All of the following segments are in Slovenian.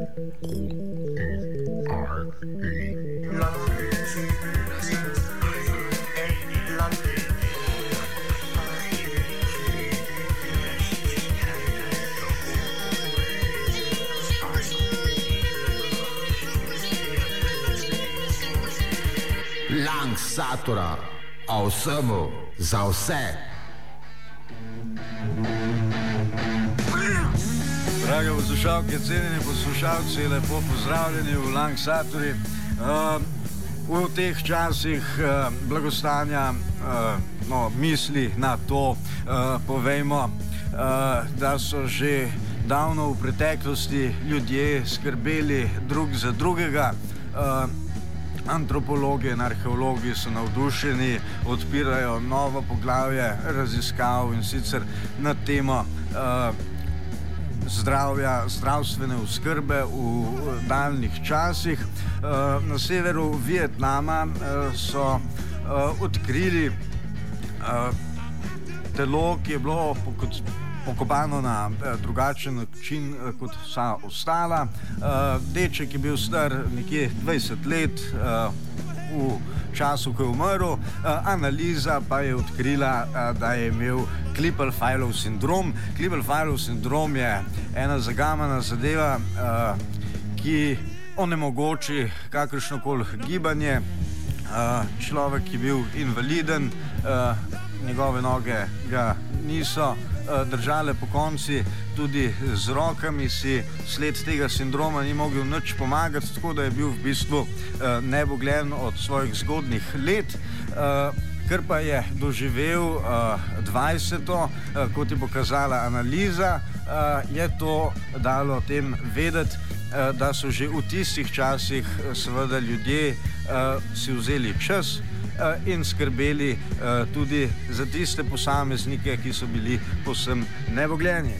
Satura, o vsemu, za vse. Drage poslušalke, cenjeni poslušalci, lepo pozdravljeni v Lang Saturi. V teh časih blagostanja, misli na to, povejmo, da so že davno v preteklosti ljudje skrbeli drug za drugega. Antropologi in arheologi so navdušeni, odpirajo novo poglavje raziskav in sicer na temo zdravstvene oskrbe v daljnih časih. Na severu Vietnama so odkrili telo, ki je bilo pokopano na drugačen način kot vsa ostala. Deček je bil star nekje 20 let v času, ko je umrl. Analiza pa je odkrila, da je imel Klippel-Feilov sindrom. Klippel-Feilov sindrom je ena zagamana zadeva, ki onemogoči kakršnokoli gibanje. Človek je bil invaliden, njegove noge ga niso držale pokonci, tudi z rokami si sled tega sindroma ni mogel nič pomagati, tako da je bil v bistvu nebogljen od svojih zgodnjih let. Ker pa je doživel 20. Kot je pokazala analiza, je to dalo tem vedeti, da so že v tistih časih seveda ljudje si vzeli čas in skrbeli tudi za tiste posameznike, ki so bili povsem nebogljeni.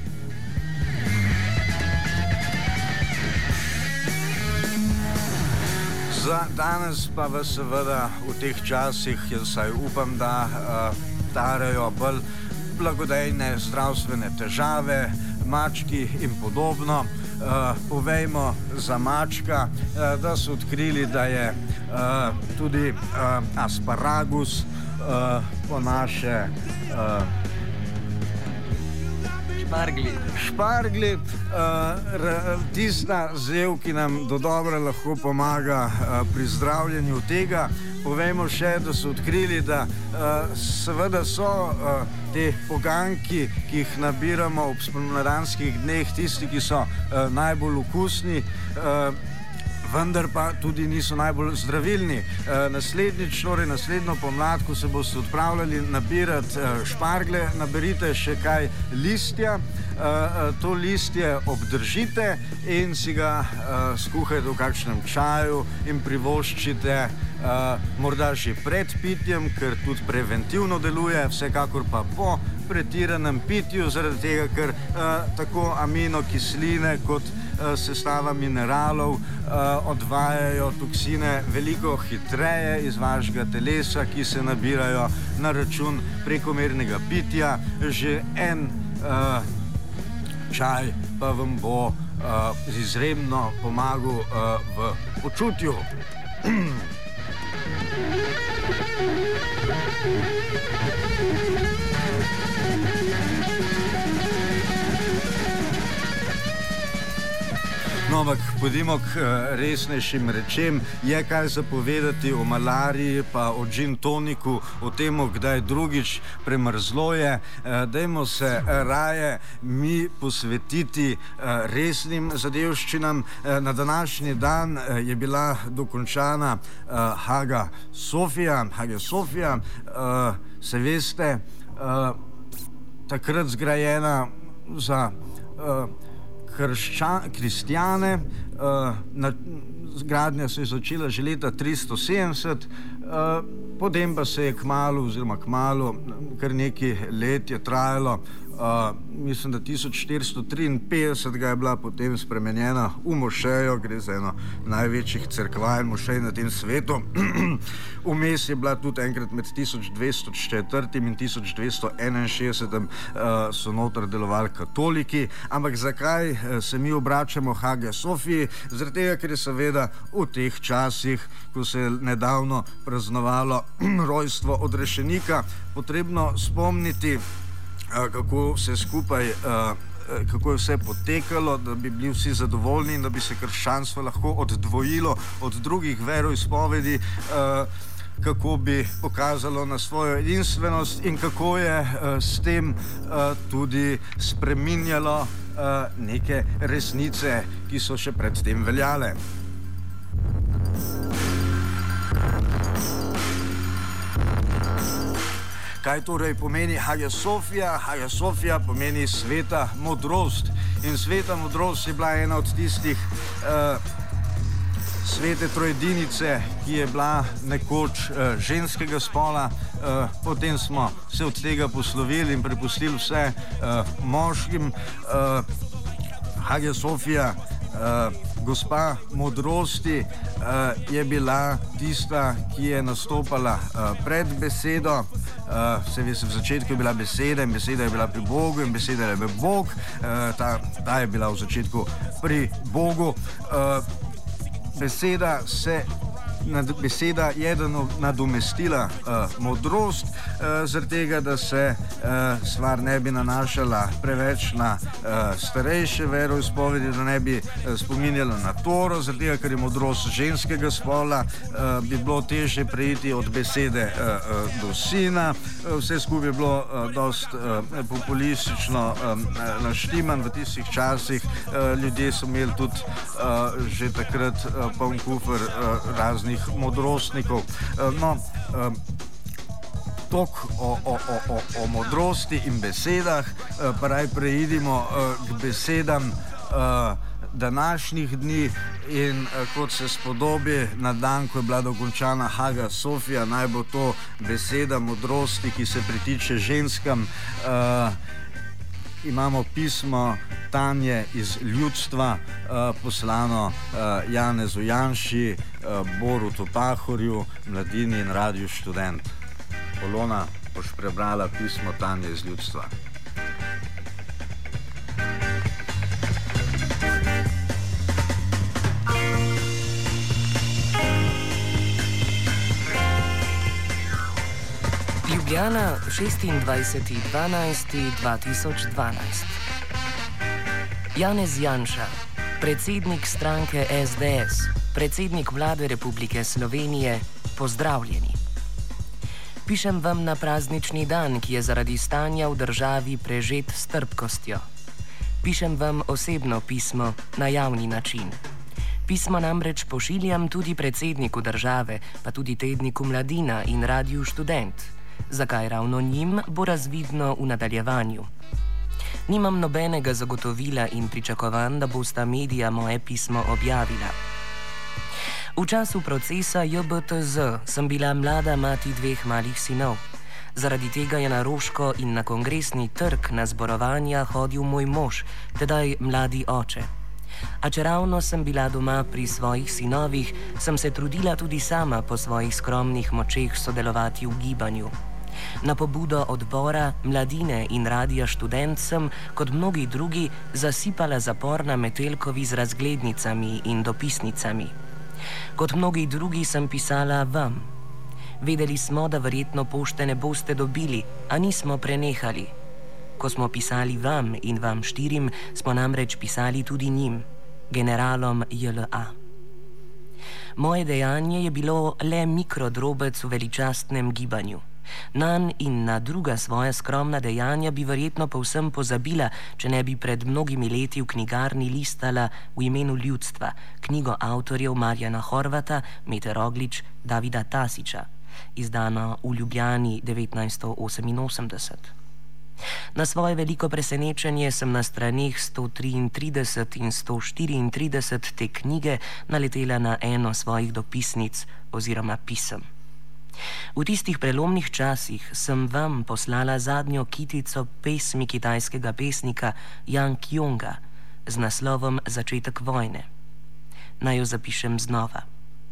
Za danes pa vas seveda v teh časih, jaz saj upam, da tarajo bolj blagodejne zdravstvene težave, mački in podobno. Povejmo za mačka, da so odkrili, da je tudi asparagus po naše špargli, tista zev, ki nam dodobra lahko pomaga pri zdravljenju tega. Povejmo še, da so odkrili, da seveda so te poganjki, ki jih nabiramo ob spomladanskih dneh, tisti, ki so najbolj okusni, vendar pa tudi niso najbolj zdravilni. Naslednjo pomlad, ko se boste odpravljali nabirati špargle, naberite še kaj listja, to listje obdržite in si ga skuhajte v kakšnem čaju in privoščite morda že pred pitjem, ker tudi preventivno deluje, vsekakor pa po pretiranem pitju, zaradi tega, ker tako aminokisline kot sestava mineralov odvajajo toksine veliko hitreje iz vašega telesa, ki se nabirajo na račun prekomernega pitja. Že en čaj pa vam bo izredno pomagal v počutju. No, ampak pojdimo k resnejšim rečem. Je kaj zapovedati o malariji, pa o gin toniku, o tem, kdaj drugič premrzlo je. Dajmo se raje mi posvetiti resnim zadevščinam. Na današnji dan je bila dokončana Hagia Sophia, se veste, takrat zgrajena za kristjane. Gradnja se je začela že leta 370, potem pa se je kmalu, kar nekaj let je trajalo, mislim, da 1453 je bila potem spremenjena v mošejo, gre za eno največjih cerkva in mošej na tem svetu. Vmes je bila tudi enkrat med 1204 in 1261 so noter delovali katoliki, ampak zakaj se mi obračamo Hagia Sofiji? Zaradi tega, ker je seveda v teh časih, ko se je nedavno praznovalo rojstvo odrešenika, potrebno spomniti, kako je vse potekalo, da bi bili vsi zadovoljni in da bi se krščanstvo lahko oddvojilo od drugih veroizpovedi, kako bi pokazalo na svojo edinstvenost in kako je s tem tudi spreminjalo neke resnice, ki so še predtem veljale. Kaj torej pomeni Hagia Sofia? Hagia Sofia pomeni sveta modrost. In sveta modrost je bila ena od tistih svete trojedinice, ki je bila nekoč ženskega spola. Potem smo se od tega poslovili in prepustili vse moškim. Hagia Sofia, gospa modrosti, je bila tista, ki je nastopala pred besedo. V začetku je bila beseda in beseda je bila pri Bogu in beseda je bil Bog. Ta je bila v začetku pri Bogu. Beseda je nadomestila modrost, zaradi tega, da se stvar ne bi nanašala preveč na starejše veroizpovedi, da ne bi spominjala na Toro, zaradi tega, ker je modrost ženskega spola, bi bilo težje preiti od besede do sina. Vse skupaj je bilo dosti populistično naštiman v tistih časih. Ljudje so imeli tudi že takrat poln kufer raznih modrostnikov. Toliko o modrosti in besedah, pa raj preidimo k besedam današnjih dni in kot se spodobi na dan, ko je bila dokončana Hagia Sofia, naj bo to beseda modrosti, ki se pritiče ženskam. Imamo pismo Tanje iz ljudstva, poslano Janezu Janši, Borutu Pahorju, Mladini in Radiu Študent. Polona, boš prebrala pismo Tanje iz ljudstva. Ljubljana, 26.12.2012. Janez Janša, predsednik stranke SDS, predsednik Vlade Republike Slovenije, pozdravljeni. Pišem vam na praznični dan, ki je zaradi stanja v državi prežet s trpkostjo. Pišem vam osebno pismo na javni način. Pismo namreč pošiljam tudi predsedniku države, pa tudi tedniku Mladina in Radiu Študent. Zakaj ravno njim, bo razvidno v nadaljevanju. Nimam nobenega zagotovila in pričakovanj, da bosta medija moje pismo objavila. V času procesa JBTZ sem bila mlada mati 2 malih sinov. Zaradi tega je na Roško in na Kongresni trg na zborovanja hodil moj mož, tedaj mladi oče. A čeravno sem bila doma pri svojih sinovih, sem se trudila tudi sama po svojih skromnih močeh sodelovati v gibanju. Na pobudo odbora, Mladine in Radia Študent sem, kot mnogi drugi, zasipala zapor na Metelkovi z razglednicami in dopisnicami. Kot mnogi drugi sem pisala vam. Vedeli smo, da verjetno pošte ne boste dobili, a nismo prenehali. Ko smo pisali vam in vam 4, smo namreč pisali tudi njim, generalom JLA. Moje dejanje je bilo le mikrodrobec v veličastnem gibanju. Nanj in na druga svoja skromna dejanja bi verjetno povsem pozabila, če ne bi pred mnogimi leti v knjigarni listala V imenu ljudstva, knjigo avtorjev Marjana Horvata, Mete Roglič, Davida Tasića, izdano v Ljubljani 1988. Na svoje veliko presenečenje sem na straneh 133 in 134 te knjige naletela na eno svojih dopisnic oziroma pisem. V tistih prelomnih časih sem vam poslala zadnjo kitico pesmi kitajskega pesnika Yang Kionga z naslovom Začetek vojne. Naj jo zapišem znova.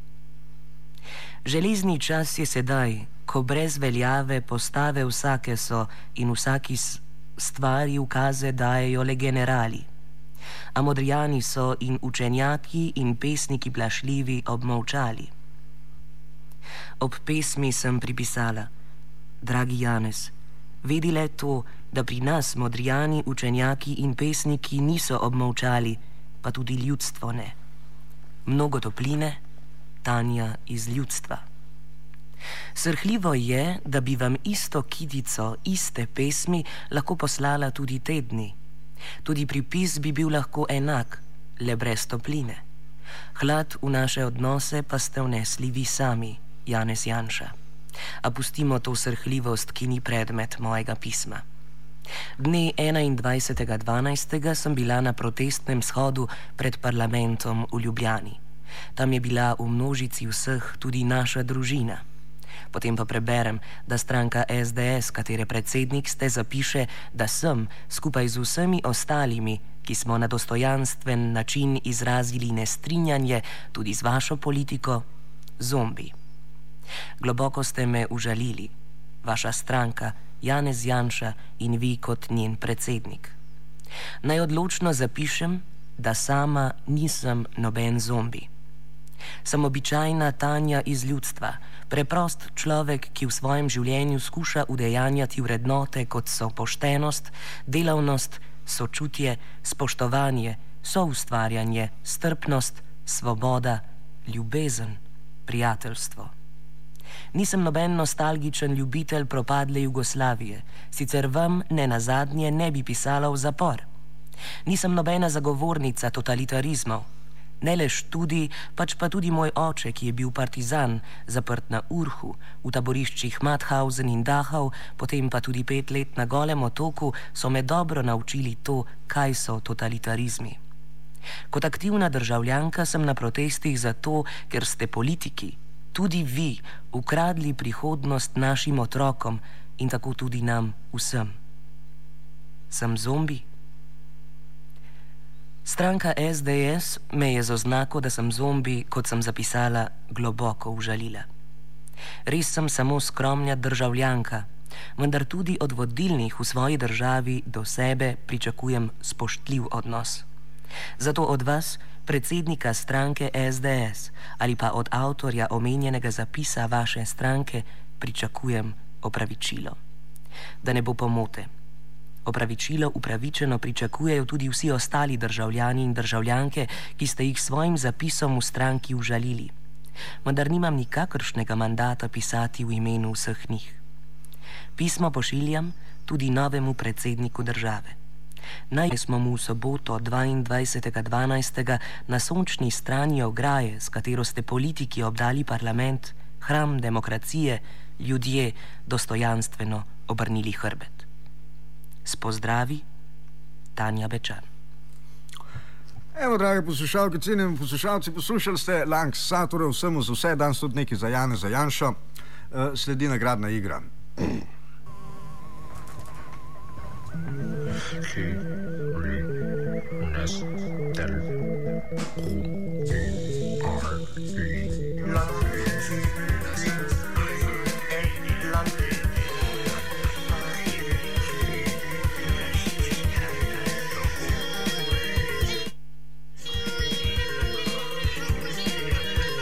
Železni čas je sedaj, ko brez veljave postave vsake so in vsaki stvari ukaze dajejo le generali. A modrijani so in učenjaki in pesniki plašljivi obmolčali. Ob pesmi sem pripisala: dragi Janez, vedi le to, da pri nas modrijani, učenjaki in pesniki niso obmolčali, pa tudi ljudstvo ne. Mnogo topline, Tanja iz ljudstva. Srhljivo je, da bi vam isto kitico, iste pesmi lahko poslala tudi te dni. Tudi pripis bi bil lahko enak, le brez topline. Hlad v naše odnose pa ste vnesli vi sami, Janez Janša. A pustimo to srhljivost, ki ni predmet mojega pisma. Dne 21.12. sem bila na protestnem shodu pred parlamentom v Ljubljani. Tam je bila v množici vseh tudi naša družina. Potem pa preberem, da stranka SDS, katere predsednik ste, zapiše, da sem, skupaj z vsemi ostalimi, ki smo na dostojanstven način izrazili nestrinjanje tudi z vašo politiko, zombi. Globoko ste me užalili, vaša stranka, Janez Janša in vi kot njen predsednik. Naj odločno zapišem, da sama nisem noben zombi. Sem običajna Tanja iz ljudstva, preprost človek, ki v svojem življenju skuša udejanjati vrednote, kot so poštenost, delavnost, sočutje, spoštovanje, soustvarjanje, strpnost, svoboda, ljubezen, prijateljstvo. Nisem noben nostalgičen ljubitelj propadle Jugoslavije, sicer vam ne nazadnje ne bi pisala v zapor. Nisem nobena zagovornica totalitarizmov. Ne le študij, pač pa tudi moj oče, ki je bil partizan, zaprt na Urhu, v taboriščih Mauthausen in Dachau, potem pa tudi 5 let na Golem otoku, so me dobro naučili to, kaj so totalitarizmi. Kot aktivna državljanka sem na protestih zato, ker ste politiki, tudi vi, ukradli prihodnost našim otrokom in tako tudi nam vsem. Sem zombi? Stranka SDS me je z oznako, da sem zombi, kot sem zapisala, globoko užalila. Res sem samo skromna državljanka, vendar tudi od vodilnih v svoji državi do sebe pričakujem spoštljiv odnos. Zato od vas, predsednika stranke SDS, ali pa od avtorja omenjenega zapisa vaše stranke, pričakujem opravičilo. Da ne bo pomote. Opravičilo upravičeno pričakujejo tudi vsi ostali državljani in državljanke, ki ste jih svojim zapisom v stranki užalili. Vendar nimam nikakršnega mandata pisati v imenu vseh njih. Pismo pošiljam tudi novemu predsedniku države. Naj smo mu v soboto 22.12. na sončni strani ograje, s katero ste politiki obdali parlament, hram demokracije, ljudje dostojanstveno obrnili hrbet. S pozdravi, Tanja Bečan. Evo, drage poslušalke, cenjeni poslušalci, poslušali ste Langs Satorja, vsemu za vse, danes tudi nekaj za Janeza Janšo, sledi nagradna igra.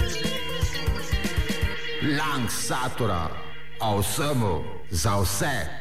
Langs Satorja, o vsemu, za vse.